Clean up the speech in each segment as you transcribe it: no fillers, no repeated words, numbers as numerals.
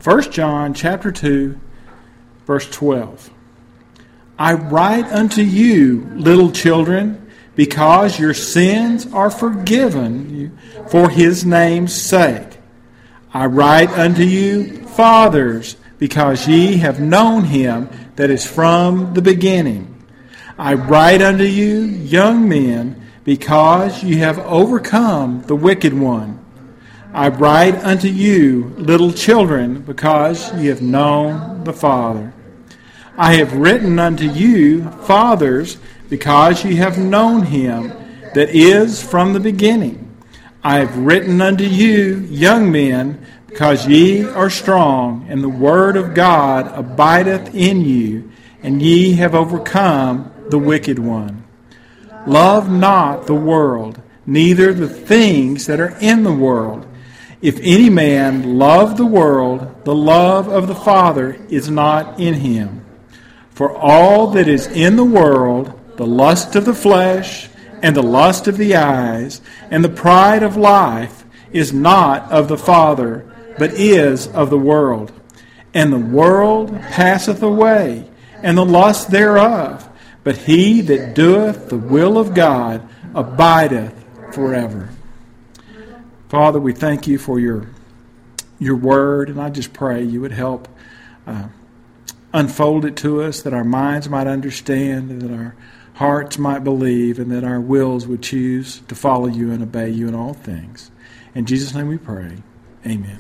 1 John chapter 2, verse 12. I write unto you, little children, because your sins are forgiven you for his name's sake. I write unto you, fathers, because ye have known him that is from the beginning. I write unto you, young men, because ye have overcome the wicked one. I write unto you, little children, because ye have known the Father. I have written unto you, fathers, because ye have known him that is from the beginning. I have written unto you, young men, because ye are strong, and the word of God abideth in you, and ye have overcome the wicked one. Love not the world, neither the things that are in the world. If any man love the world, the love of the Father is not in him. For all that is in the world, the lust of the flesh, and the lust of the eyes, and the pride of life, is not of the Father, but is of the world. And the world passeth away, and the lust thereof. But he that doeth the will of God abideth forever. Father, we thank you for your word, and I just pray you would help unfold it to us, that our minds might understand, and that our hearts might believe, and that our wills would choose to follow you and obey you in all things. In Jesus' name we pray. Amen.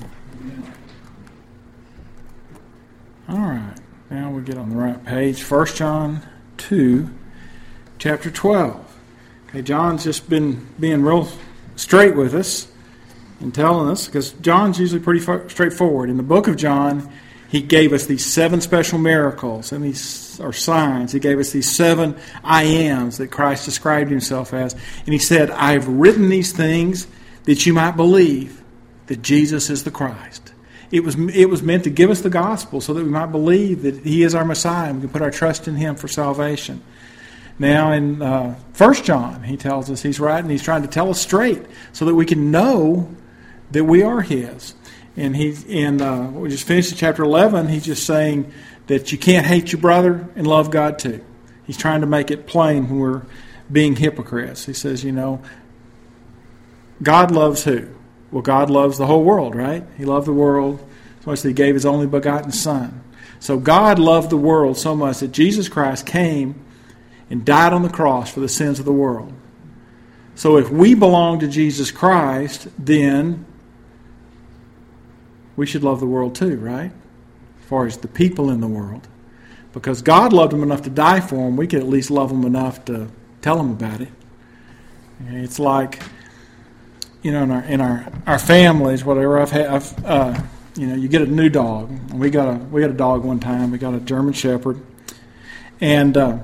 All right, now we get on the right page. 1 John 2, chapter 12. Okay, John's just been being real straight with us and telling us, because John's usually pretty straightforward. In the book of John, he gave us these 7 special miracles, and these are signs. He gave us these 7 I ams that Christ described himself as. And he said, I've written these things that you might believe that Jesus is the Christ. It was meant to give us the gospel so that we might believe that he is our Messiah and we can put our trust in him for salvation. Now in 1 John, he tells us he's trying to tell us straight so that we can know that we are his. And we just finished in chapter 11. He's just saying that you can't hate your brother and love God too. He's trying to make it plain when we're being hypocrites. He says, God loves who? Well, God loves the whole world, right? He loved the world so much that he gave his only begotten Son. So God loved the world so much that Jesus Christ came and died on the cross for the sins of the world. So if we belong to Jesus Christ, then we should love the world too, right? As far as the people in the world. Because God loved them enough to die for them, we could at least love them enough to tell them about it. It's like, in our families, whatever, you get a new dog. We got a dog one time. We got a German Shepherd. And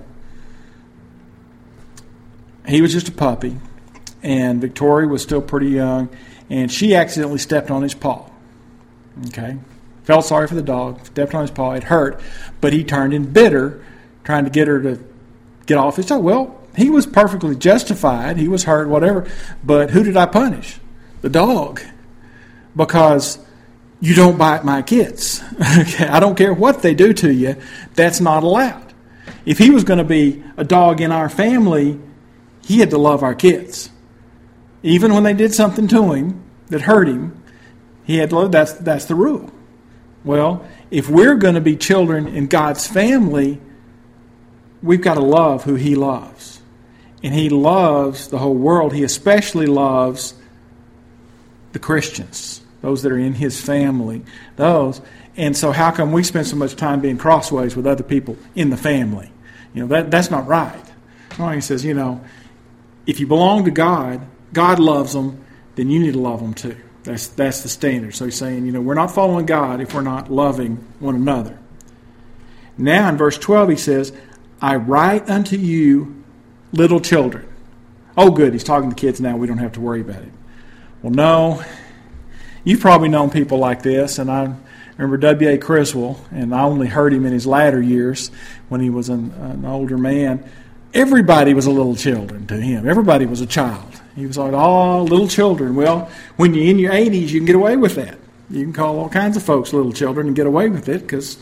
he was just a puppy. And Victoria was still pretty young. And she accidentally stepped on his paw. Okay? Felt sorry for the dog. Stepped on his paw. It hurt. But he turned in bitter, trying to get her to get off his dog. Well, he was perfectly justified. He was hurt, whatever. But who did I punish? The dog. Because you don't bite my kids. Okay? I don't care what they do to you. That's not allowed. If he was going to be a dog in our family, he had to love our kids. Even when they did something to him that hurt him, he had to love. That's the rule. Well, if we're going to be children in God's family, we've got to love who he loves. And he loves the whole world. He especially loves the Christians, those that are in his family. Those. And so how come we spend so much time being crossways with other people in the family? That's not right. No, he says, if you belong to God, God loves them, then you need to love them too. That's the standard. So he's saying, we're not following God if we're not loving one another. Now in verse 12 he says, I write unto you, little children. Oh, good. He's talking to kids now. We don't have to worry about it. Well, no. You've probably known people like this, and I remember W.A. Criswell, and I only heard him in his latter years when he was an older man. Everybody was a little children to him. Everybody was a child. He was like, oh, little children. Well, when you're in your 80s, you can get away with that. You can call all kinds of folks little children and get away with it because,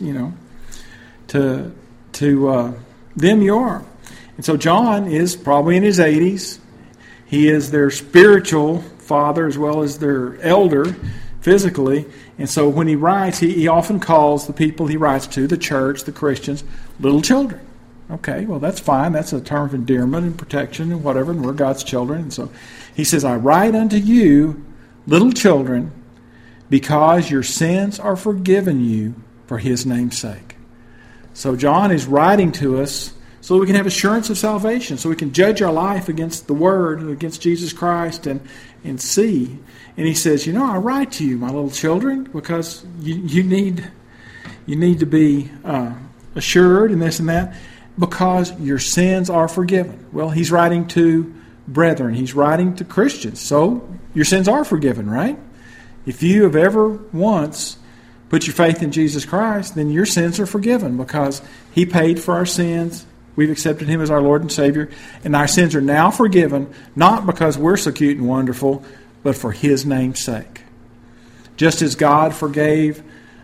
to them you are. And so John is probably in his 80s. He is their spiritual father as well as their elder physically. And so when he writes, he often calls the people he writes to, the church, the Christians, little children. Okay, well, that's fine. That's a term of endearment and protection and whatever, and we're God's children. And so he says, I write unto you, little children, because your sins are forgiven you for his name's sake. So John is writing to us so that we can have assurance of salvation, so we can judge our life against the Word, against Jesus Christ, and see. And he says, I write to you, my little children, because you need to be assured and this and that, because your sins are forgiven. Well, he's writing to brethren. He's writing to Christians. So your sins are forgiven, right? If you have ever once put your faith in Jesus Christ, then your sins are forgiven because he paid for our sins. We've accepted him as our Lord and Savior. And our sins are now forgiven, not because we're so cute and wonderful, but for his name's sake. Just as God forgave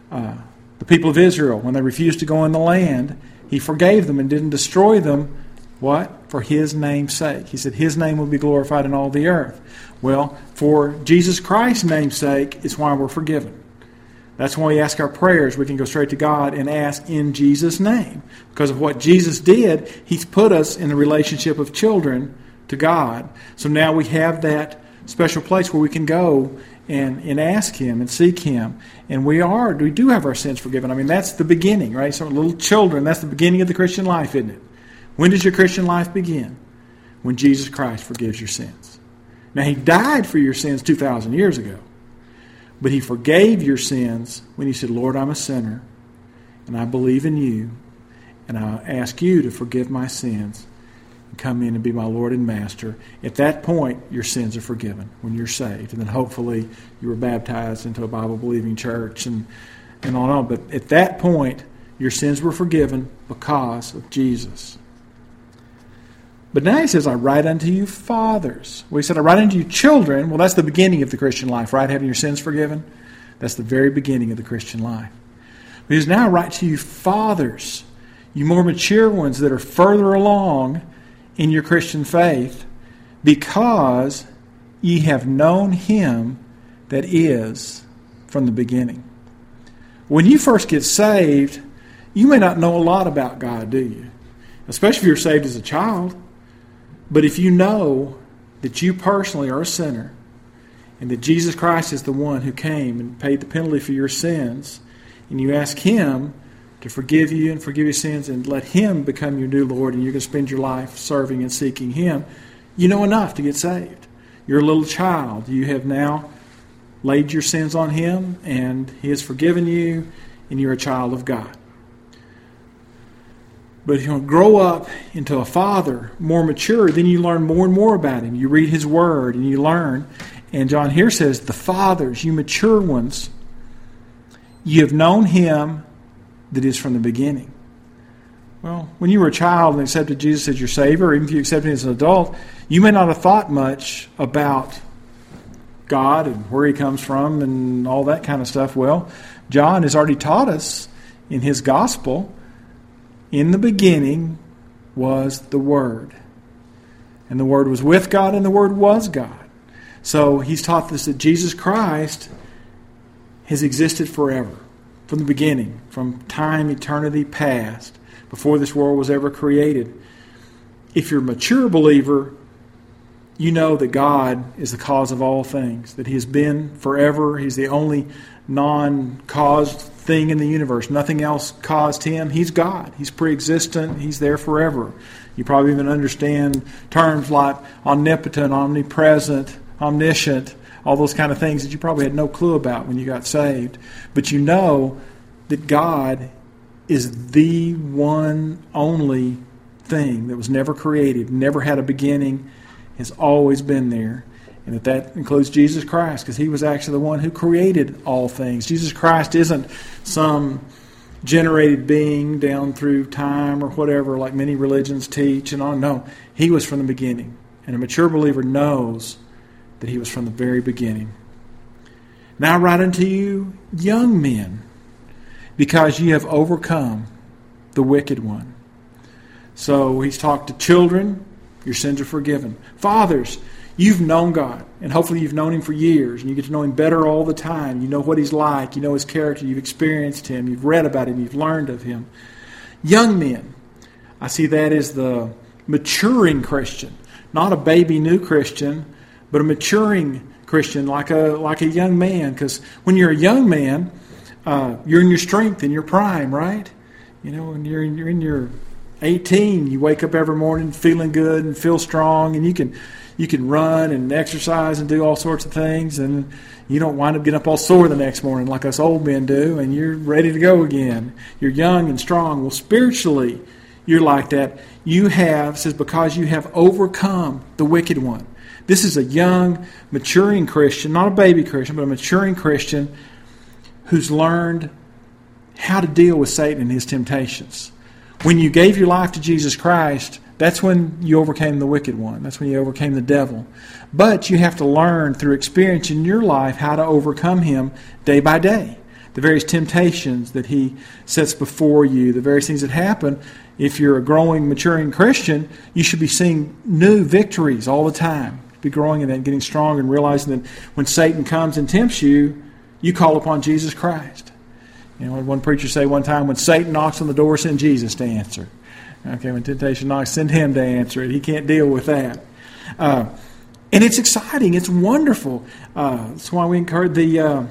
the people of Israel when they refused to go in the land, he forgave them and didn't destroy them. What? For his name's sake. He said his name will be glorified in all the earth. Well, for Jesus Christ's name's sake is why we're forgiven. That's why we ask our prayers. We can go straight to God and ask in Jesus' name. Because of what Jesus did, he's put us in the relationship of children to God. So now we have that special place where we can go and ask him and seek him. And we do have our sins forgiven. I mean, that's the beginning, right? So little children, that's the beginning of the Christian life, isn't it? When does your Christian life begin? When Jesus Christ forgives your sins. Now, he died for your sins 2,000 years ago. But he forgave your sins when he said, Lord, I'm a sinner, and I believe in you, and I ask you to forgive my sins and come in and be my Lord and Master. At that point, your sins are forgiven when you're saved. And then hopefully you were baptized into a Bible-believing church and on and on. But at that point, your sins were forgiven because of Jesus. But now he says, I write unto you fathers. Well, he said, I write unto you children. Well, that's the beginning of the Christian life, right? Having your sins forgiven. That's the very beginning of the Christian life. But he says, now I write to you fathers, you more mature ones that are further along in your Christian faith, because ye have known him that is from the beginning. When you first get saved, you may not know a lot about God, do you? Especially if you're saved as a child. But if you know that you personally are a sinner and that Jesus Christ is the one who came and paid the penalty for your sins, and you ask him to forgive you and forgive your sins and let him become your new Lord, and you're going to spend your life serving and seeking him, you know enough to get saved. You're a little child. You have now laid your sins on him, and he has forgiven you, and you're a child of God. But if you grow up into a father, more mature, then you learn more and more about him. You read his word and you learn. And John here says, the fathers, you mature ones, you have known him that is from the beginning. Well, when you were a child and accepted Jesus as your Savior, or even if you accepted him as an adult, you may not have thought much about God and where he comes from and all that kind of stuff. Well, John has already taught us in his gospel, in the beginning was the Word. And the Word was with God, and the Word was God. So he's taught us that Jesus Christ has existed forever, from the beginning, from time, eternity past, before this world was ever created. If you're a mature believer, you know that God is the cause of all things, that he has been forever. He's the only non-caused thing in the universe. Nothing else caused him. He's God. He's pre-existent. He's there forever. You probably even understand terms like omnipotent, omnipresent, omniscient, all those kind of things that you probably had no clue about when you got saved. But you know that God is the one only thing that was never created, never had a beginning, has always been there. And that includes Jesus Christ, because he was actually the one who created all things. Jesus Christ isn't some generated being down through time or whatever, like many religions teach and on. No, he was from the beginning. And a mature believer knows that he was from the very beginning. Now I write unto you, young men, because ye have overcome the wicked one. So he's talked to children, your sins are forgiven. Fathers, you've known God, and hopefully you've known Him for years, and you get to know Him better all the time. You know what He's like, you know His character, you've experienced Him, you've read about Him, you've learned of Him. Young men, I see that as the maturing Christian, not a baby new Christian, but a maturing Christian, like a young man. Because when you're a young man, you're in your strength, in your prime, right? You know, when you're in your 18, you wake up every morning feeling good and feel strong, and you can run and exercise and do all sorts of things, and you don't wind up getting up all sore the next morning like us old men do, and you're ready to go again. You're young and strong. Well, spiritually, you're like that. You have, says, because you have overcome the wicked one. This is a young, maturing Christian, not a baby Christian, but a maturing Christian who's learned how to deal with Satan and his temptations. When you gave your life to Jesus Christ, that's when you overcame the wicked one. That's when you overcame the devil. But you have to learn through experience in your life how to overcome him day by day. The various temptations that he sets before you, the various things that happen. If you're a growing, maturing Christian, you should be seeing new victories all the time. Be growing in that, getting stronger, and realizing that when Satan comes and tempts you, you call upon Jesus Christ. You know, one preacher say one time, when Satan knocks on the door, send Jesus to answer. Okay, when temptation knocks, send him to answer it. He can't deal with that. And it's exciting. It's wonderful. That's why we encourage the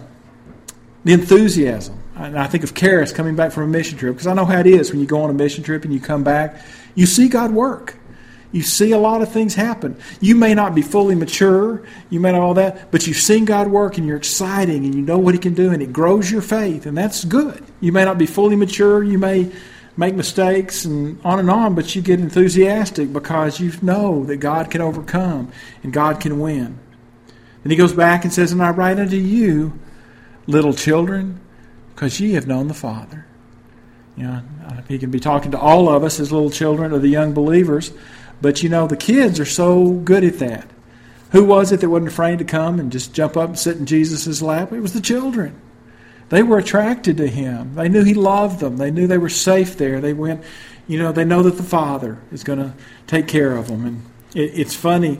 enthusiasm. And I think of Karis coming back from a mission trip, because I know how it is when you go on a mission trip and you come back. You see God work. You see a lot of things happen. You may not be fully mature, you may not all that, but you've seen God work and you're exciting and you know what He can do, and it grows your faith, and that's good. You may not be fully mature, you may make mistakes and on, but you get enthusiastic because you know that God can overcome and God can win. Then he goes back and says, and I write unto you, little children, because ye have known the Father. You know, he can be talking to all of us as little children or the young believers, but you know, the kids are so good at that. Who was it that wasn't afraid to come and just jump up and sit in Jesus' lap? It was the children. They were attracted to Him. They knew He loved them. They knew they were safe there. They went, you know, they know that the Father is going to take care of them. And it's funny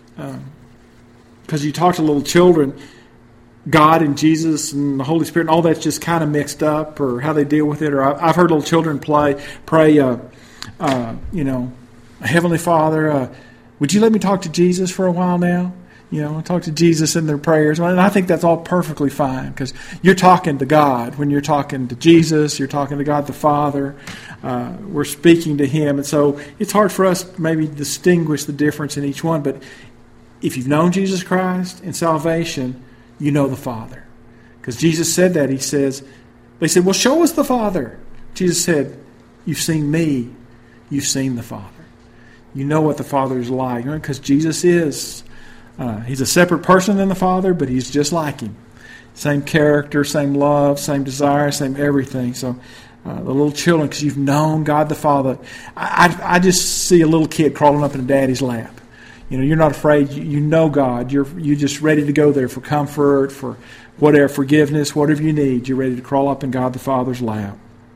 because you talk to little children, God and Jesus and the Holy Spirit and all that's just kind of mixed up, or how they deal with it. Or I've heard little children pray, you know, Heavenly Father, would you let me talk to Jesus for a while now? You know, talk to Jesus in their prayers. And I think that's all perfectly fine, because you're talking to God. When you're talking to Jesus, you're talking to God the Father. We're speaking to Him. And so it's hard for us to maybe distinguish the difference in each one. But if you've known Jesus Christ and salvation, you know the Father. Because Jesus said that. He says, they said, well, show us the Father. Jesus said, you've seen me. You've seen the Father. You know what the Father is like. Because Jesus is... He's a separate person than the Father, but He's just like Him. Same character, same love, same desire, same everything. So the little children, because you've known God the Father. I just see a little kid crawling up in a daddy's lap. You know, you're not afraid. You know God. You're just ready to go there for comfort, for whatever, forgiveness, whatever you need. You're ready to crawl up in God the Father's lap.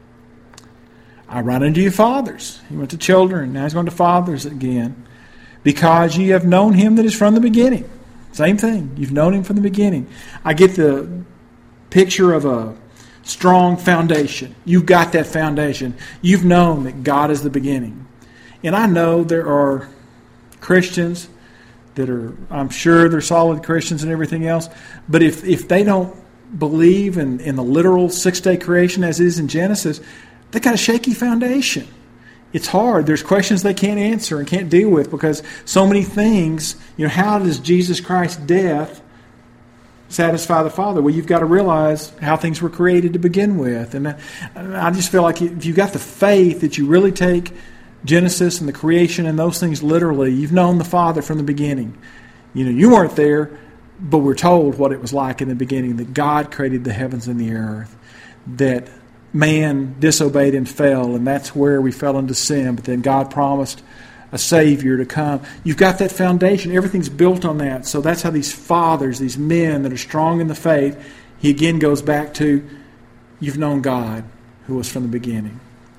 I write unto you, fathers. He went to children. Now he's going to fathers again. Because ye have known Him that is from the beginning. Same thing. You've known Him from the beginning. I get the picture of a strong foundation. You've got that foundation. You've known that God is the beginning. And I know there are Christians that are, I'm sure they're solid Christians and everything else, but if they don't believe in the literal six-day creation as it is in Genesis, they've got a shaky foundation. It's hard. There's questions they can't answer and can't deal with, because so many things, you know, how does Jesus Christ's death satisfy the Father? Well, you've got to realize how things were created to begin with. And I just feel like if you've got the faith that you really take Genesis and the creation and those things literally, you've known the Father from the beginning. You know, you weren't there, but we're told what it was like in the beginning, that God created the heavens and the earth, that man disobeyed and fell, and that's where we fell into sin. But then God promised a Savior to come. You've got that foundation. Everything's built on that. So that's how these fathers, these men that are strong in the faith, he again goes back to, you've known God who was from the beginning.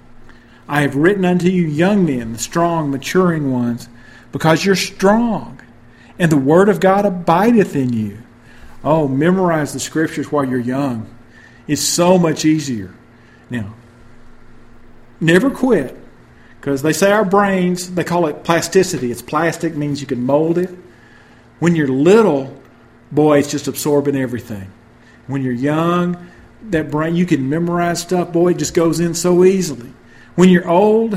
I have written unto you young men, the strong, maturing ones, because you're strong, and the word of God abideth in you. Oh, memorize the Scriptures while you're young. It's so much easier. Now, never quit. Because they say our brains, they call it plasticity. It's plastic, means you can mold it. When you're little, boy, it's just absorbing everything. When you're young, that brain, you can memorize stuff. Boy, it just goes in so easily. When you're old,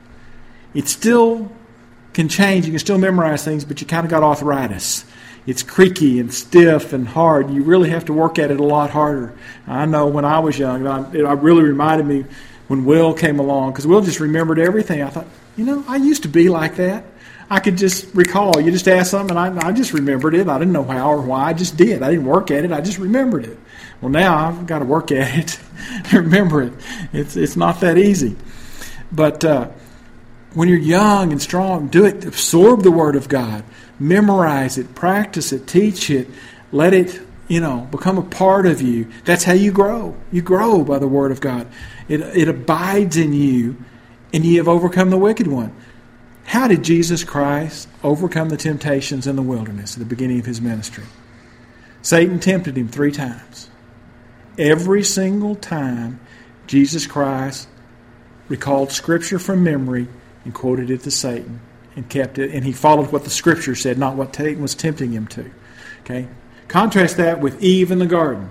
it still can change. You can still memorize things, but you kind of got arthritis. It's creaky and stiff and hard. You really have to work at it a lot harder. I know when I was young, it really reminded me when Will came along, because Will just remembered everything. I thought, I used to be like that. I could just recall. You just asked something, and I just remembered it. I didn't know how or why. I just did. I didn't work at it. I just remembered it. Well, now I've got to work at it to remember it. It's not that easy. But when you're young and strong, do it. Absorb the Word of God. Memorize it. Practice it. Teach it. Let it, become a part of you. That's how you grow. You grow by the Word of God. It abides in you, and ye have overcome the wicked one. How did Jesus Christ overcome the temptations in the wilderness at the beginning of his ministry? Satan tempted him 3 times. Every single time, Jesus Christ recalled Scripture from memory and quoted it to Satan and kept it. And he followed what the Scripture said, not what Satan was tempting him to. Okay? Contrast that with Eve in the garden.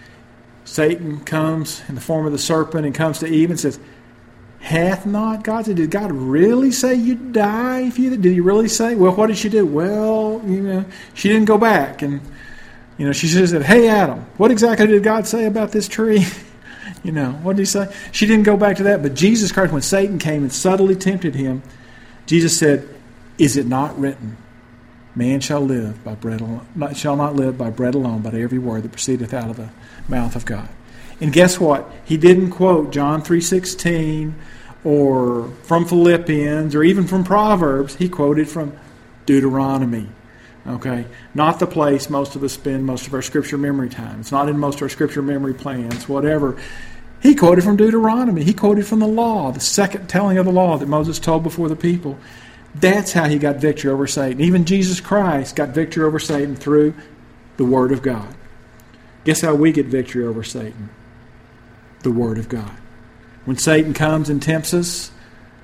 Satan comes in the form of the serpent and comes to Eve and says, hath not God said, did God really say you'd die if you did? Did he really say? Well, what did she do? Well, she didn't go back. And, she said, hey, Adam, what exactly did God say about this tree? What did he say? She didn't go back to that. But Jesus Christ, when Satan came and subtly tempted him, Jesus said, is it not written, man shall live by bread alone, shall not live by bread alone, but every word that proceedeth out of the mouth of God. And guess what? He didn't quote John 3:16 or from Philippians or even from Proverbs. He quoted from Deuteronomy. Okay? Not the place most of us spend most of our Scripture memory time. It's not in most of our Scripture memory plans, whatever. He quoted from Deuteronomy. He quoted from the law, the second telling of the law that Moses told before the people. That's how he got victory over Satan. Even Jesus Christ got victory over Satan through the Word of God. Guess how we get victory over Satan? The Word of God. When Satan comes and tempts us,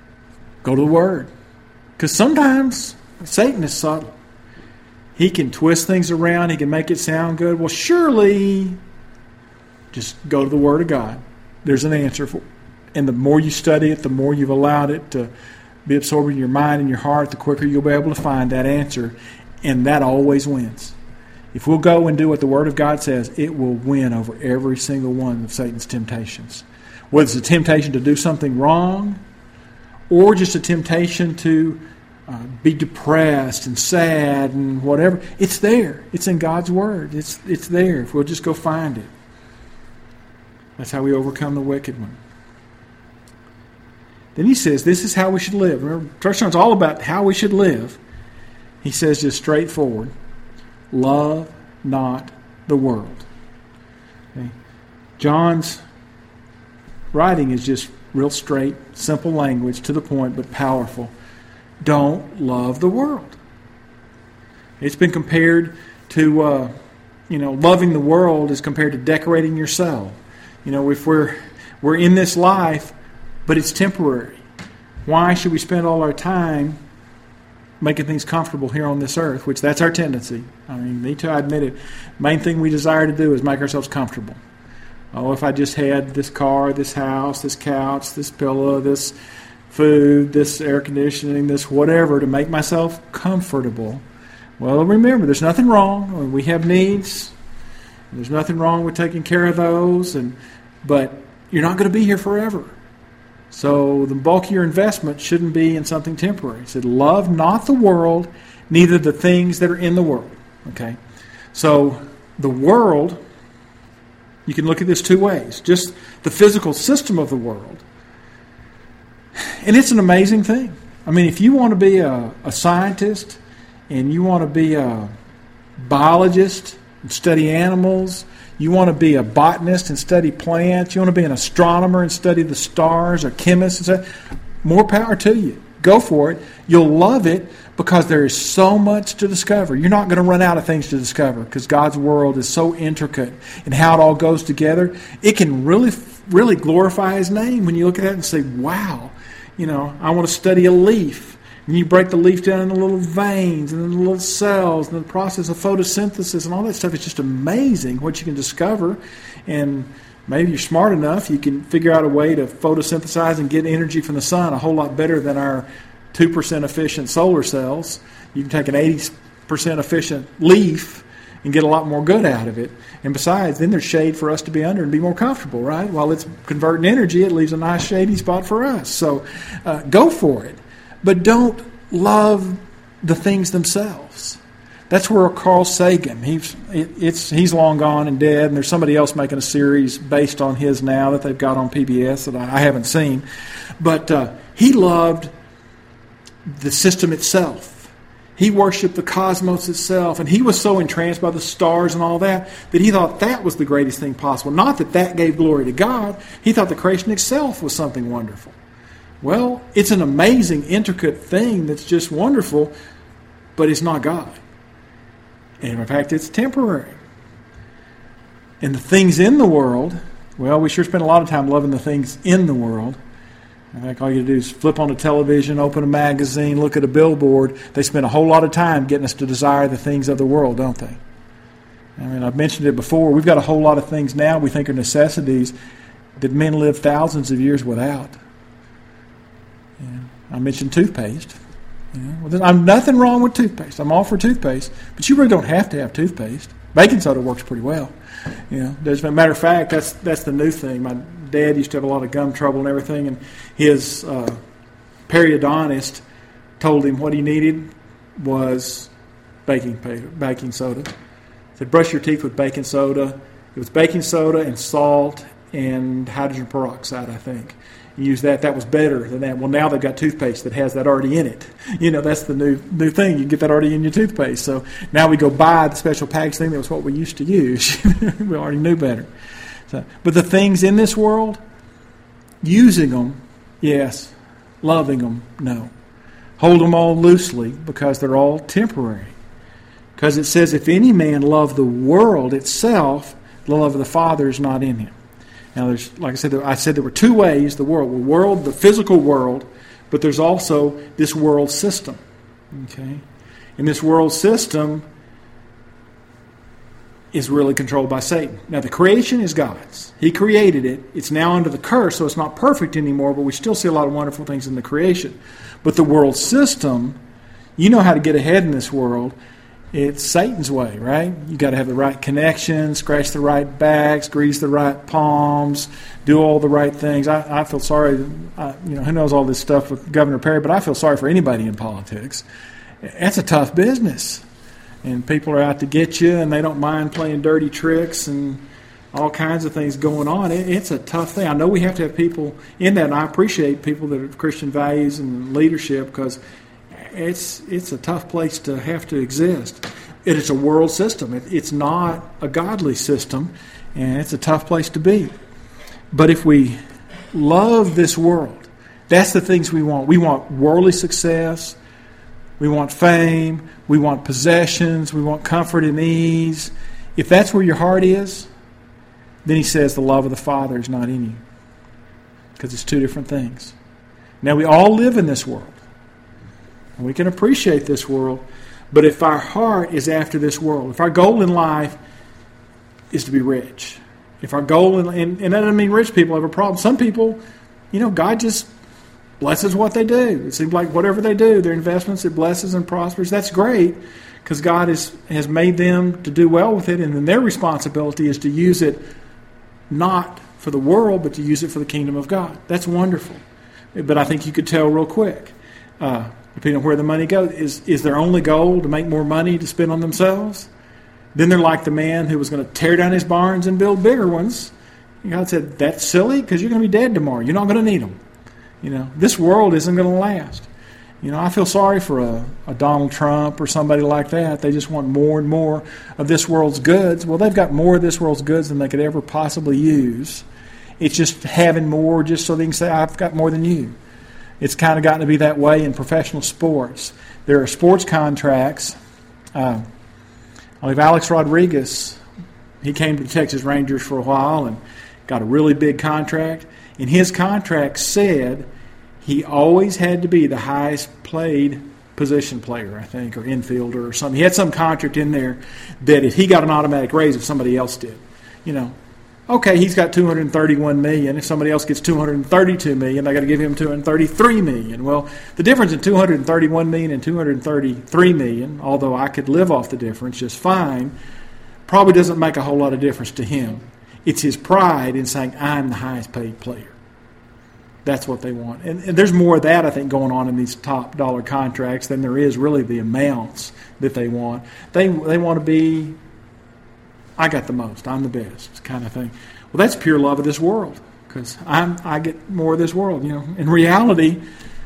go to the Word. Because sometimes Satan is subtle. He can twist things around. He can make it sound good. Well, surely, just go to the Word of God. There's an answer for it. And the more you study it, the more you've allowed it to be absorbed in your mind and your heart, the quicker you'll be able to find that answer. And that always wins. If we'll go and do what the Word of God says, it will win over every single one of Satan's temptations. Whether it's a temptation to do something wrong or just a temptation to be depressed and sad and whatever, it's there. It's in God's Word. It's there if we'll just go find it. That's how we overcome the wicked one. Then he says, this is how we should live. Remember, Tertullian's all about how we should live. He says just straightforward, love not the world. Okay? John's writing is just real straight, simple language, to the point, but powerful. Don't love the world. It's been compared to, loving the world is compared to decorating your cell. If we're in this life, but it's temporary. Why should we spend all our time making things comfortable here on this earth, which that's our tendency. Me too, I admit it. Main thing we desire to do is make ourselves comfortable. Oh, if I just had this car, this house, this couch, this pillow, this food, this air conditioning, this whatever, to make myself comfortable. Well, remember, there's nothing wrong. We have needs. There's nothing wrong with taking care of those, but you're not going to be here forever. So the bulk of your investment shouldn't be in something temporary. It said, love not the world, neither the things that are in the world. Okay? So the world, you can look at this 2 ways. Just the physical system of the world. And it's an amazing thing. I mean, if you want to be a scientist and you want to be a biologist and study animals, you want to be a botanist and study plants, you want to be an astronomer and study the stars, or chemist and stuff, more power to you. Go for it. You'll love it because there is so much to discover. You're not going to run out of things to discover because God's world is so intricate and how it all goes together. It can really, really glorify His name when you look at it and say, wow, I want to study a leaf. And you break the leaf down into little veins and into little cells, and the process of photosynthesis and all that stuff is just amazing what you can discover. And maybe you're smart enough, you can figure out a way to photosynthesize and get energy from the sun a whole lot better than our 2% efficient solar cells. You can take an 80% efficient leaf and get a lot more good out of it. And besides, then there's shade for us to be under and be more comfortable, right? While it's converting energy, it leaves a nice shady spot for us. So go for it. But don't love the things themselves. That's where Carl Sagan, he's long gone and dead, and there's somebody else making a series based on his now that they've got on PBS that I haven't seen. But he loved the system itself. He worshipped the cosmos itself, and he was so entranced by the stars and all that he thought that was the greatest thing possible. Not that gave glory to God. He thought the creation itself was something wonderful. Well, it's an amazing, intricate thing that's just wonderful, but it's not God. And in fact, it's temporary. And the things in the world, well, we sure spend a lot of time loving the things in the world. In fact, all you do is flip on a television, open a magazine, look at a billboard. They spend a whole lot of time getting us to desire the things of the world, don't they? I mean, I've mentioned it before. We've got a whole lot of things now we think are necessities that men live thousands of years without. I mentioned toothpaste. I'm nothing wrong with toothpaste. I'm all for toothpaste, but you really don't have to have toothpaste. Baking soda works pretty well. As a matter of fact, that's the new thing. My dad used to have a lot of gum trouble and everything, and his periodontist told him what he needed was baking soda. He said, brush your teeth with baking soda. It was baking soda and salt and hydrogen peroxide, I think. Use that. That was better than that. Well, now they've got toothpaste that has that already in it. That's the new thing. You can get that already in your toothpaste. So now we go buy the special package thing. That was what we used to use. We already knew better. But the things in this world, using them, yes. Loving them, no. Hold them all loosely because they're all temporary. Because it says, if any man love the world itself, the love of the Father is not in him. Now, there's, like I said there were two ways, the world, the physical world, but there's also this world system. Okay? And this world system is really controlled by Satan. Now, the creation is God's. He created it. It's now under the curse, so it's not perfect anymore, but we still see a lot of wonderful things in the creation. But the world system, you know how to get ahead in this world. It's Satan's way, right? You got to have the right connections, scratch the right backs, grease the right palms, do all the right things. I feel sorry. Who knows all this stuff with Governor Perry, but I feel sorry for anybody in politics. That's a tough business, and people are out to get you, and they don't mind playing dirty tricks and all kinds of things going on. It's a tough thing. I know we have to have people in that, and I appreciate people that have Christian values and leadership because it's a tough place to have to exist. It is a world system. It's not a godly system, and it's a tough place to be. But if we love this world, that's the things we want. We want worldly success. We want fame. We want possessions. We want comfort and ease. If that's where your heart is, then he says the love of the Father is not in you. Because it's two different things. Now, we all live in this world. We can appreciate this world, but if our heart is after this world, if our goal in life is to be rich, if our goal, and that doesn't mean rich people have a problem. Some people, God just blesses what they do. It seems like whatever they do, their investments, it blesses and prospers. That's great because God has made them to do well with it, and then their responsibility is to use it not for the world, but to use it for the kingdom of God. That's wonderful. But I think you could tell real quick. Depending on where the money goes, is their only goal to make more money to spend on themselves? Then they're like the man who was going to tear down his barns and build bigger ones. God said, that's silly because you're going to be dead tomorrow. You're not going to need them. This world isn't going to last. I feel sorry for a Donald Trump or somebody like that. They just want more and more of this world's goods. Well, they've got more of this world's goods than they could ever possibly use. It's just having more just so they can say, I've got more than you. It's kind of gotten to be that way in professional sports. There are sports contracts. I believe Alex Rodriguez, he came to the Texas Rangers for a while and got a really big contract. And his contract said he always had to be the highest paid position player, I think, or infielder or something. He had some contract in there that if he got an automatic raise if somebody else did. Okay, he's got $231 million. If somebody else gets $232 million, they got to give him $233 million. Well, the difference in $231 million and $233 million, although I could live off the difference just fine, probably doesn't make a whole lot of difference to him. It's his pride in saying, I'm the highest paid player. That's what they want. And there's more of that, I think, going on in these top dollar contracts than there is really the amounts that they want. They want to be, I got the most, I'm the best kind of thing. Well, that's pure love of this world because I get more of this world. In reality,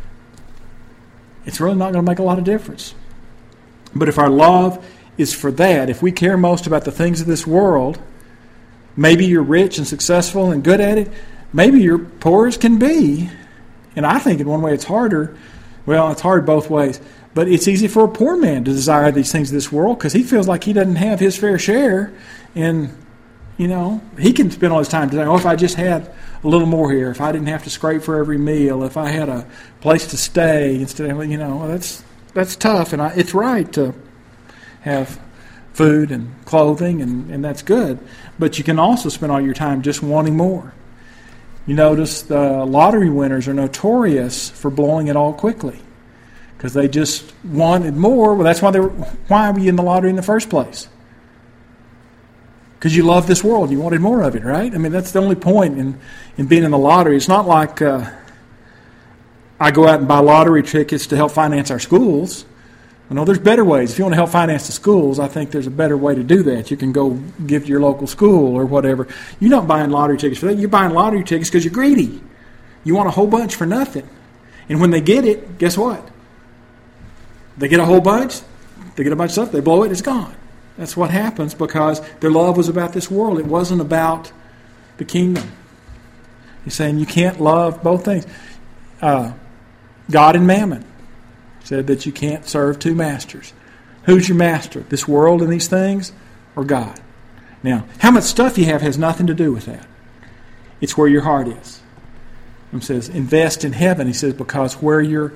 it's really not going to make a lot of difference. But if our love is for that, if we care most about the things of this world, maybe you're rich and successful and good at it. Maybe you're poor as can be. And I think in one way it's harder. Well, it's hard both ways. But it's easy for a poor man to desire these things of this world because he feels like he doesn't have his fair share. And, he can spend all his time today. If I just had a little more here, if I didn't have to scrape for every meal, if I had a place to stay instead of, that's tough. And it's right to have food and clothing, and that's good. But you can also spend all your time just wanting more. You notice the lottery winners are notorious for blowing it all quickly because they just wanted more. Well, that's why were you in the lottery in the first place? Because you love this world. You wanted more of it, right? I mean, that's the only point in being in the lottery. It's not like I go out and buy lottery tickets to help finance our schools. There's better ways. If you want to help finance the schools, I think there's a better way to do that. You can go give to your local school or whatever. You're not buying lottery tickets for that. You're buying lottery tickets because you're greedy. You want a whole bunch for nothing. And when they get it, guess what? They get a whole bunch. They get a bunch of stuff. They blow it. It's gone. That's what happens because their love was about this world. It wasn't about the kingdom. He's saying you can't love both things. God and mammon. Said that you can't serve two masters. Who's your master? This world and these things or God? Now, how much stuff you have has nothing to do with that. It's where your heart is. He says, invest in heaven. He says, because where your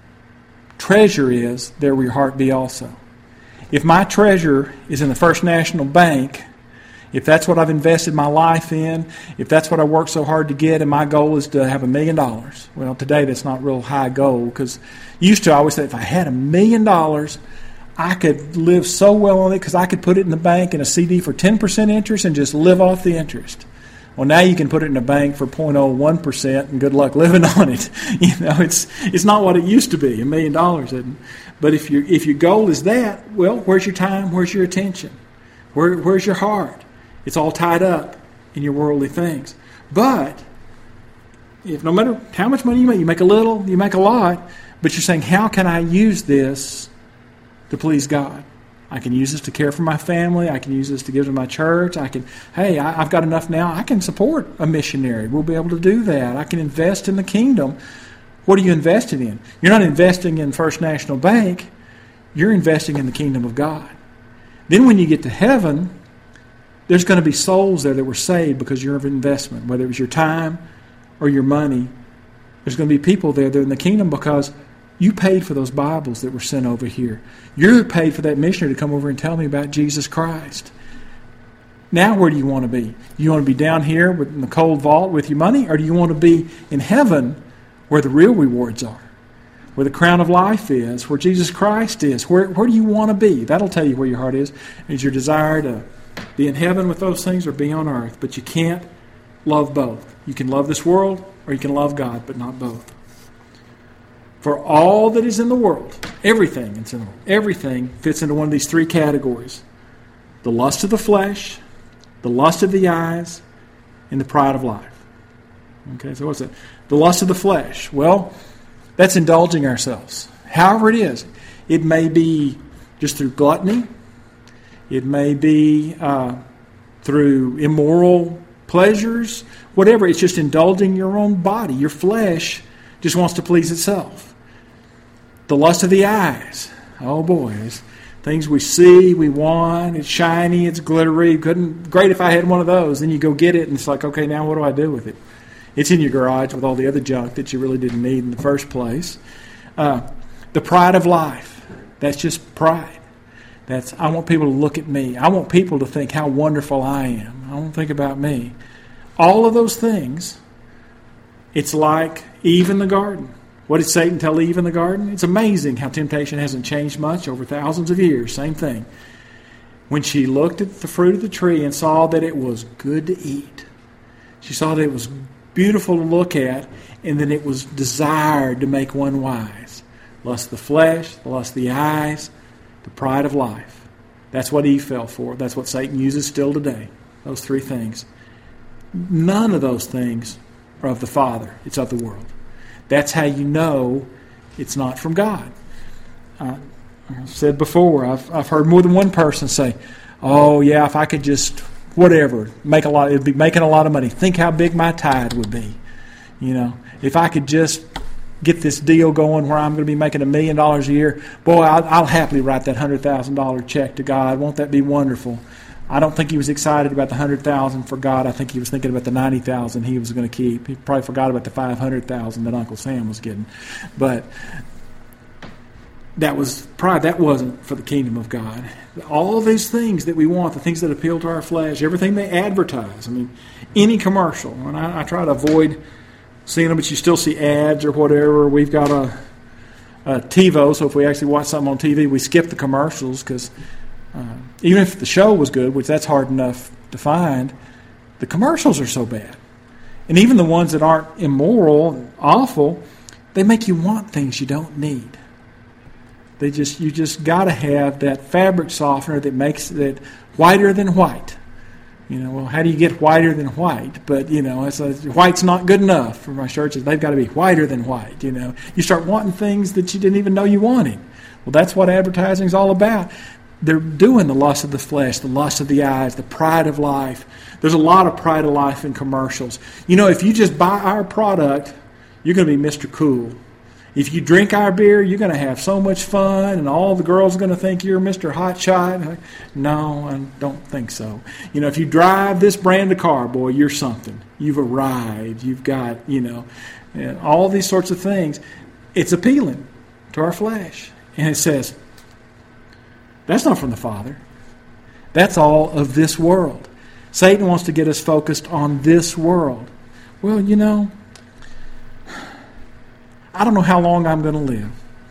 treasure is, there will your heart be also. If my treasure is in the First National Bank, if that's what I've invested my life in, if that's what I worked so hard to get, and my goal is to have $1 million. Well, today that's not a real high goal because used to I always say if I had $1 million, I could live so well on it because I could put it in the bank in a CD for 10% interest and just live off the interest. Well, now you can put it in a bank for 0.01% and good luck living on it. It's not what it used to be, $1 million isn't. But if your goal is that, well, where's your time? Where's your attention? Where's your heart? It's all tied up in your worldly things. But if no matter how much money you make a little, you make a lot, but you're saying, how can I use this to please God? I can use this to care for my family. I can use this to give to my church. I've got enough now. I can support a missionary. We'll be able to do that. I can invest in the kingdom. What are you investing in? You're not investing in First National Bank. You're investing in the kingdom of God. Then when you get to heaven, there's going to be souls there that were saved because you're of investment, whether it was your time or your money. There's going to be people there that are in the kingdom because you paid for those Bibles that were sent over here. You paid for that missionary to come over and tell me about Jesus Christ. Now where do you want to be? You want to be down here in the cold vault with your money, or do you want to be in heaven where the real rewards are, where the crown of life is, where Jesus Christ is? Where do you want to be? That'll tell you where your heart is. Is your desire to be in heaven with those things or be on earth? But you can't love both. You can love this world or you can love God, but not both. For all that is in the world, everything that's in the world, everything fits into one of these three categories. The lust of the flesh, the lust of the eyes, and the pride of life. Okay, so what's that? The lust of the flesh. Well, that's indulging ourselves. However it is. It may be just through gluttony. It may be through immoral pleasures. Whatever. It's just indulging your own body. Your flesh just wants to please itself. The lust of the eyes. Oh boy. It's things we see, we want. It's shiny, it's glittery. Great if I had one of those. Then you go get it and it's like, okay, now what do I do with it? It's in your garage with all the other junk that you really didn't need in the first place. The pride of life. That's just pride. I want people to look at me. I want people to think how wonderful I am. I don't think about me. All of those things, it's like Eve in the garden. What did Satan tell Eve in the garden? It's amazing how temptation hasn't changed much over thousands of years. Same thing. When she looked at the fruit of the tree and saw that it was good to eat, she saw that it was beautiful to look at, and then it was desired to make one wise. Lust of the flesh, the lust of the eyes, the pride of life. That's what Eve fell for. That's what Satan uses still today. Those three things. None of those things are of the Father. It's of the world. That's how you know it's not from God. I've said before, I've heard more than one person say, oh yeah, if I could just whatever, it'd be making a lot of money. Think how big my tithe would be. You know, if I could just get this deal going where I'm going to be making $1 million a year, boy, I'll happily write that $100,000 check to God. Won't that be wonderful? I don't think he was excited about the $100,000 for God. I think he was thinking about the $90,000 he was going to keep. He probably forgot about the $500,000 that Uncle Sam was getting. But that was pride. That wasn't for the kingdom of God. All these things that we want, the things that appeal to our flesh, everything they advertise. I mean, any commercial. And I try to avoid seeing them, but you still see ads or whatever. We've got a TiVo, so if we actually watch something on TV, we skip the commercials because even if the show was good, which that's hard enough to find, the commercials are so bad. And even the ones that aren't immoral and awful, they make you want things you don't need. You just got to have that fabric softener that makes it whiter than white. You know, well, how do you get whiter than white? But, you know, white's not good enough for my churches. They've got to be whiter than white, you know. You start wanting things that you didn't even know you wanted. Well, that's what advertising is all about. They're doing the lust of the flesh, the lust of the eyes, the pride of life. There's a lot of pride of life in commercials. You know, if you just buy our product, you're going to be Mr. Cool. If you drink our beer, you're going to have so much fun, and all the girls are going to think you're Mr. Hotshot. No, I don't think so. You know, if you drive this brand of car, boy, you're something. You've arrived. You've got, you know, all these sorts of things. It's appealing to our flesh. And it says, that's not from the Father. That's all of this world. Satan wants to get us focused on this world. Well, you know, I don't know how long I'm going to live.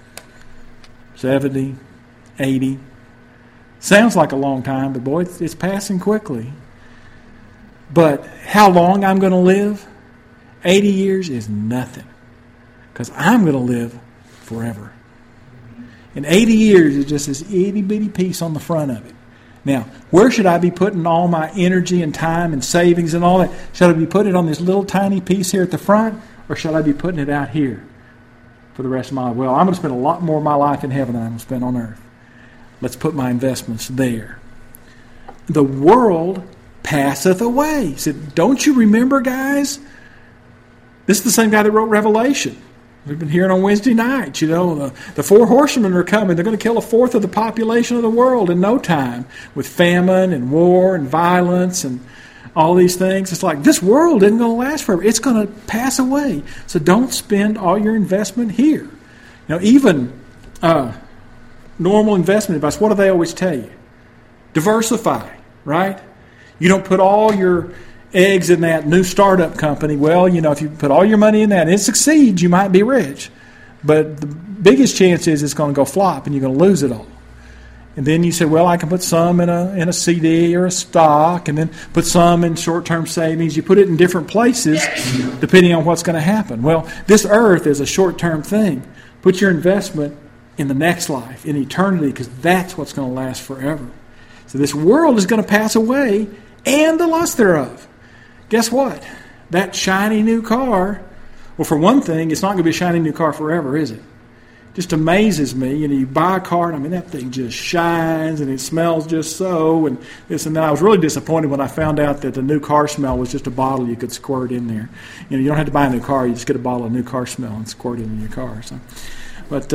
70, 80. Sounds like a long time, but boy, it's passing quickly. But how long I'm going to live? 80 years is nothing. Because I'm going to live forever. And 80 years is just this itty-bitty piece on the front of it. Now, where should I be putting all my energy and time and savings and all that? Should I be putting it on this little tiny piece here at the front? Or should I be putting it out here for the rest of my life? Well, I'm going to spend a lot more of my life in heaven than I'm going to spend on earth. Let's put my investments there. The world passeth away. He said, don't you remember, guys? This is the same guy that wrote Revelation. We've been hearing on Wednesday nights, you know, the four horsemen are coming. They're going to kill a fourth of the population of the world in no time with famine and war and violence and all these things. It's like this world isn't going to last forever. It's going to pass away. So don't spend all your investment here. You know, even normal investment advice, what do they always tell you? Diversify, right? You don't put all your eggs in that new startup company. Well, you know, if you put all your money in that and it succeeds, you might be rich. But the biggest chance is it's going to go flop and you're going to lose it all. And then you say, well, I can put some in a CD or a stock and then put some in short-term savings. You put it in different places depending on what's going to happen. Well, this earth is a short-term thing. Put your investment in the next life, in eternity, because that's what's going to last forever. So this world is going to pass away and the lust thereof. Guess what? That shiny new car, well, for one thing, it's not going to be a shiny new car forever, is it? just amazes me. You buy a car, and that thing just shines, and it smells just so, and this and that. I was really disappointed when I found out that the new car smell was just a bottle you could squirt in there. You don't have to buy a new car; you just get a bottle of new car smell and squirt it in your car. So, but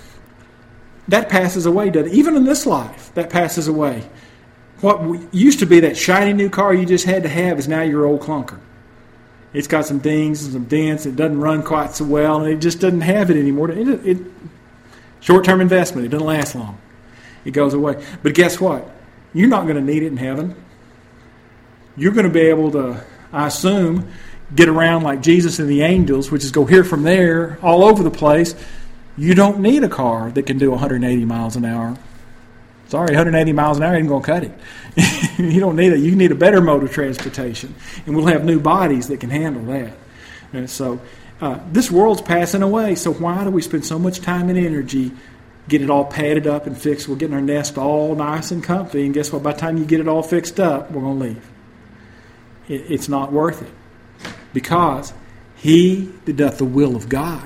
that passes away, doesn't it? Even in this life, that passes away. What used to be that shiny new car you just had to have is now your old clunker. It's got some dings and some dents. It doesn't run quite so well, and it just doesn't have it anymore. Short-term investment. It doesn't last long. It goes away. But guess what? You're not going to need it in heaven. You're going to be able to, I assume, get around like Jesus and the angels, which is go here from there, all over the place. You don't need a car that can do 180 miles an hour. Sorry, 180 miles an hour ain't going to cut it. You don't need it. You need a better mode of transportation. And we'll have new bodies that can handle that. And so this world's passing away. So why do we spend so much time and energy get it all padded up and fixed? We're getting our nest all nice and comfy. And guess what? By the time you get it all fixed up, we're going to leave. It's not worth it. Because he that doth the will of God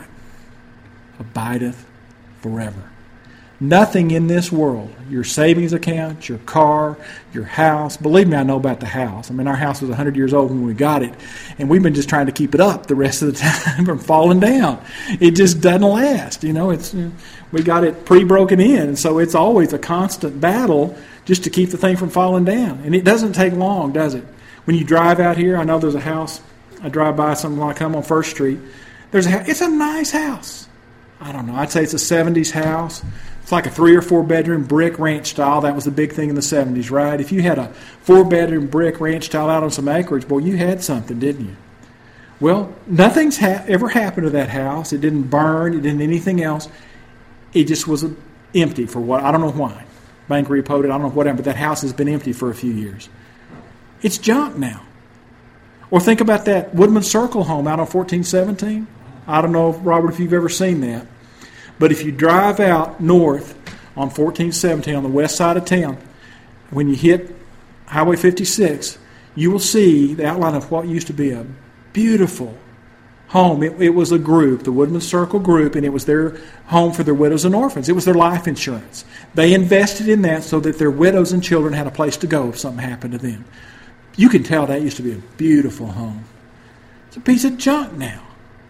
abideth forever. Nothing in this world, your savings account, your car, your house. Believe me, I know about the house. Our house was 100 years old when we got it, and we've been just trying to keep it up the rest of the time from falling down. It just doesn't last. We got it pre-broken in, and so it's always a constant battle just to keep the thing from falling down. And it doesn't take long, does it? When you drive out here, I know there's a house. I drive by something like I'm on First Street. It's a nice house. I don't know. I'd say it's a 70s house. It's like a 3 or 4 bedroom brick ranch style. That was the big thing in the 70s, right? If you had a 4-bedroom brick ranch style out on some acreage, boy, you had something, didn't you? Well, nothing's ever happened to that house. It didn't burn. It didn't anything else. It just was empty for what? I don't know why. Bank repoed it. I don't know what happened, but that house has been empty for a few years. It's junk now. Or think about that Woodman Circle home out on 1417. I don't know, Robert, if you've ever seen that. But if you drive out north on 1417 on the west side of town, when you hit Highway 56, you will see the outline of what used to be a beautiful home. It was a group, the Woodman Circle group, and it was their home for their widows and orphans. It was their life insurance. They invested in that so that their widows and children had a place to go if something happened to them. You can tell that used to be a beautiful home. It's a piece of junk now.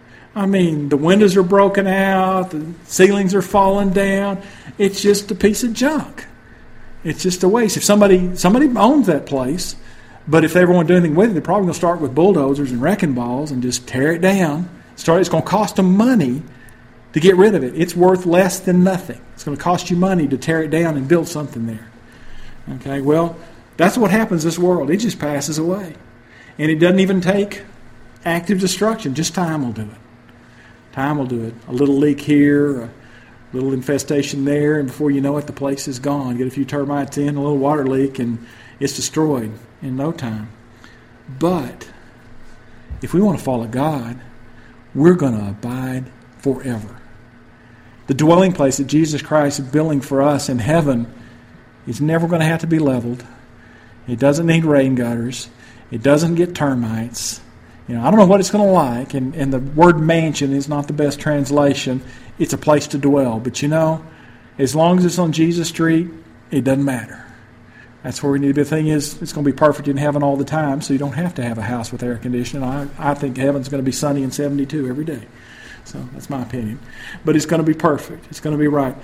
The windows are broken out, the ceilings are falling down. It's just a piece of junk. It's just a waste. If somebody owns that place, but if they ever want to do anything with it, they're probably going to start with bulldozers and wrecking balls and just tear it down. It's going to cost them money to get rid of it. It's worth less than nothing. It's going to cost you money to tear it down and build something there. Okay, well, that's what happens in this world. It just passes away. And it doesn't even take active destruction. Just time will do it. Time will do it. A little leak here, a little infestation there, and before you know it, the place is gone. Get a few termites in, a little water leak, and it's destroyed in no time. But if we want to follow God, we're going to abide forever. The dwelling place that Jesus Christ is building for us in heaven is never going to have to be leveled. It doesn't need rain gutters. It doesn't get termites. I don't know what it's going to like, and the word mansion is not the best translation. It's a place to dwell. But as long as it's on Jesus Street, it doesn't matter. That's where we need to be. The thing is, it's going to be perfect in heaven all the time, so you don't have to have a house with air conditioning. I think heaven's going to be sunny and 72 every day. So that's my opinion. But it's going to be perfect. It's going to be right.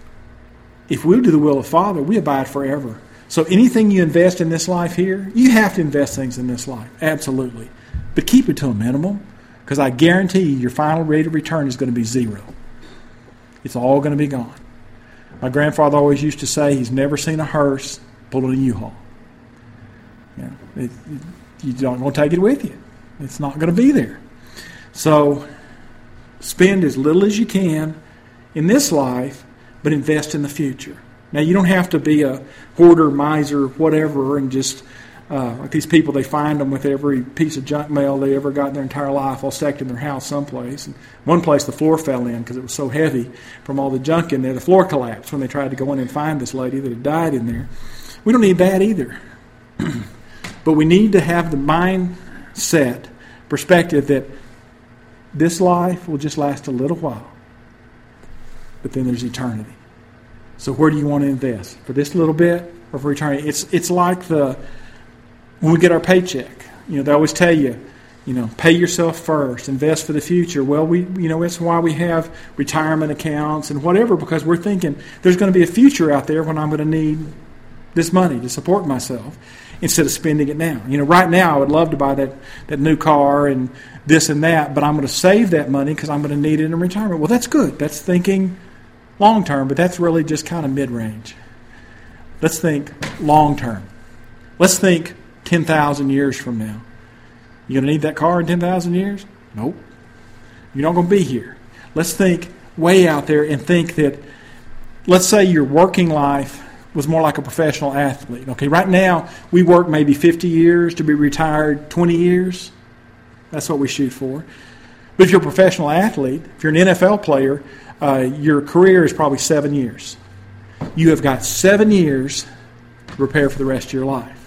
If we do the will of the Father, we abide forever. So anything you invest in this life here, you have to invest things in this life. Absolutely. But keep it to a minimum, because I guarantee you your final rate of return is going to be 0. It's all going to be gone. My grandfather always used to say he's never seen a hearse pull in a U-Haul. You don't want to take it with you. It's not going to be there. So spend as little as you can in this life, but invest in the future. Now, you don't have to be a hoarder, miser, whatever, and just like these people, they find them with every piece of junk mail they ever got in their entire life all stacked in their house someplace. And one place the floor fell in because it was so heavy from all the junk in there. The floor collapsed when they tried to go in and find this lady that had died in there. We don't need that either. But we need to have the mindset, perspective that this life will just last a little while. but then there's eternity. So where do you want to invest? For this little bit or for eternity? It's like when we get our paycheck. They always tell you, pay yourself first, invest for the future. Well, that's why we have retirement accounts and whatever, because we're thinking there's going to be a future out there when I'm going to need this money to support myself instead of spending it now. Right now I would love to buy that new car and this and that, but I'm going to save that money because I'm going to need it in retirement. Well, that's good. That's thinking long term, but that's really just kind of mid-range. Let's think long term. Let's think 10,000 years from now. You going to need that car in 10,000 years? Nope. You're not going to be here. Let's think way out there and think that, let's say your working life was more like a professional athlete. Okay, right now we work maybe 50 years to be retired 20 years. That's what we shoot for. But if you're a professional athlete, if you're an NFL player, your career is probably 7 years. You have got 7 years to prepare for the rest of your life.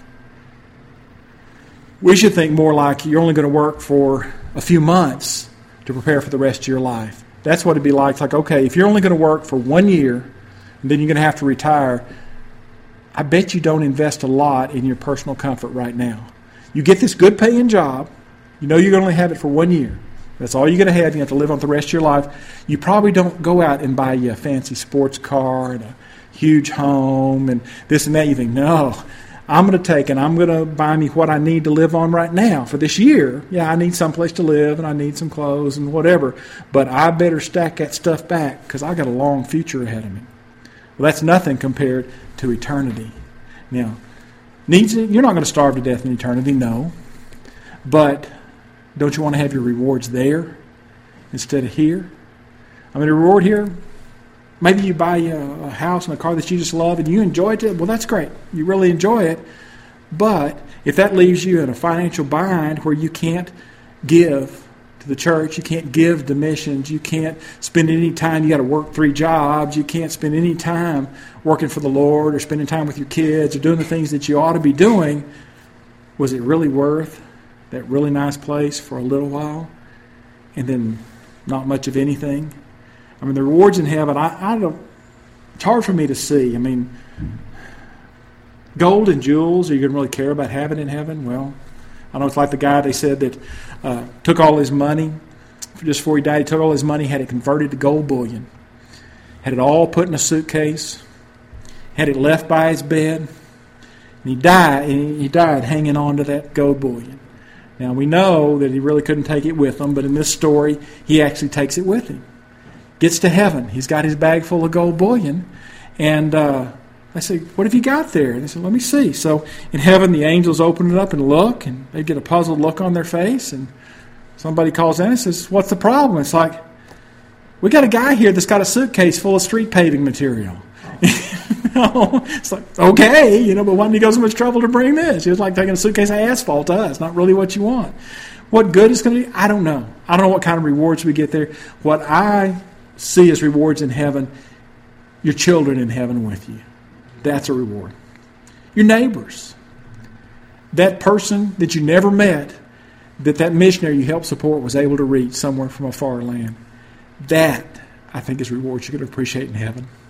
We should think more like you're only going to work for a few months to prepare for the rest of your life. That's what it'd be like. It's like, okay, if you're only going to work for 1 year, and then you're going to have to retire, I bet you don't invest a lot in your personal comfort right now. You get this good paying job. You're going to only have it for 1 year. That's all you're going to have. You have to live on the rest of your life. You probably don't go out and buy you a fancy sports car and a huge home and this and that. You think, no, I'm going to take and I'm going to buy me what I need to live on right now for this year. Yeah, I need someplace to live and I need some clothes and whatever. But I better stack that stuff back because I got a long future ahead of me. Well, that's nothing compared to eternity. Now, you're not going to starve to death in eternity, no. But don't you want to have your rewards there instead of here? I mean, the reward here, maybe you buy a house and a car that you just love and you enjoy it. Well, that's great. You really enjoy it. But if that leaves you in a financial bind where you can't give to the church, you can't give to missions, you can't spend any time, you got to work 3 jobs, you can't spend any time working for the Lord or spending time with your kids or doing the things that you ought to be doing, was it really worth that really nice place for a little while and then not much of anything? I mean, the rewards in heaven, I don't, it's hard for me to see. I mean, gold and jewels, are you going to really care about having in heaven? Well, I know it's like the guy they said that took all his money, just before he died, he took all his money, had it converted to gold bullion, had it all put in a suitcase, had it left by his bed, and he died hanging on to that gold bullion. Now, we know that he really couldn't take it with him, but in this story, he actually takes it with him. Gets to heaven. He's got his bag full of gold bullion, and I say, what have you got there? And they said, let me see. So in heaven, the angels open it up and look, and they get a puzzled look on their face, and somebody calls in and says, what's the problem? It's like, we got a guy here that's got a suitcase full of street paving material. It's like, okay, but why didn't he go so much trouble to bring this? It was like taking a suitcase of asphalt to us. Not really what you want. What good it's going to be? I don't know. I don't know what kind of rewards we get there. What I see as rewards in heaven, your children in heaven with you. That's a reward. Your neighbors. That person that you never met, that missionary you helped support was able to reach somewhere from a far land. That, I think, is rewards you're going to appreciate in heaven.